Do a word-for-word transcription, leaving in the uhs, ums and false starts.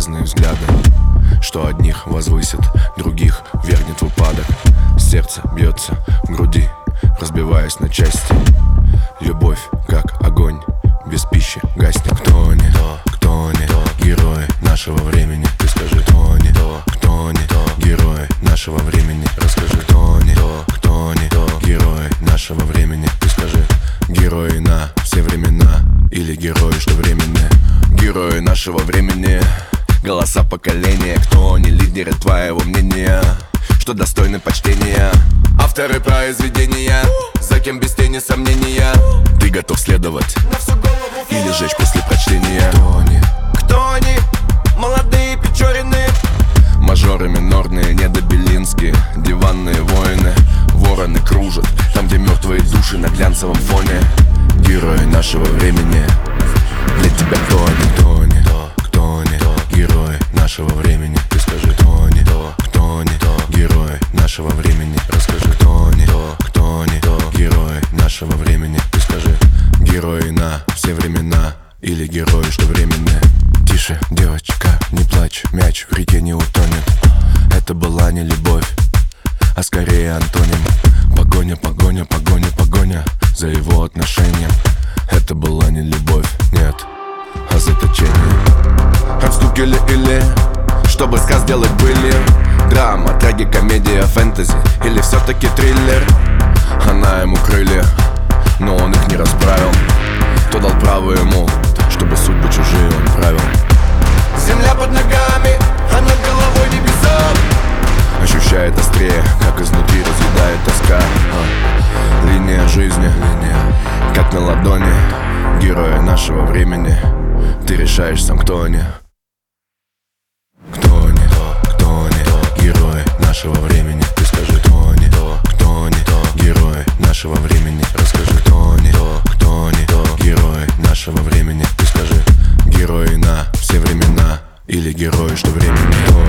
разные взгляды, что одних возвысит, других вергнет в упадок. Сердце бьется в груди, разбиваясь на части. Любовь, как огонь, без пищи гаснет. Кто они, кто они, герои нашего времени? Ты скажи, кто они, кто они, герои нашего времени? Расскажи, кто они, кто они, герои нашего времени? Ты скажи, герои на все времена или герои, что временные? Герои нашего времени, голоса поколения. Кто они, лидеры твоего мнения, что достойны почтения? Авторы произведения, за кем без тени сомнения. Ты готов следовать или жечь после прочтения? Кто они? Кто они? Молодые Печорины, мажоры минорные, недобелинские, диванные воины. Вороны кружат там, где мертвые души на глянцевом фоне. Герои нашего времени, для тебя кто они? Кто они? Кто они? Герои нашего времени. Ты скажи, кто они? Кто они? Герои нашего времени. Расскажи, кто они? Кто они? Герои нашего времени. Ты скажи, герои на все времена или герои, что временные? Тише, девочка, не плачь, мяч в реке не утонет. Это была не любовь, а скорее антоним. Погоня, погоня, погоня, погоня за его отношением. Это была не любовь, нет, а заточение. Отступили или чтобы сказ делать были? Драма, трагикомедия, фэнтези или все-таки триллер? Она ему крылья, но он их не расправил. Кто дал право ему, чтобы судьбы чужие он правил? земля под ногами, а над головой небеса. Ощущает острее, как изнутри разъедает тоска. а, Линия жизни, линия, как на ладони. Герои нашего времени, ты решаешь сам, кто они. Кто они, кто они, герои нашего времени. Ты скажи, кто они, кто они, герои нашего времени. Расскажи, кто они, кто они, герои нашего времени. Ты скажи, герои на все времена или герои, что времени?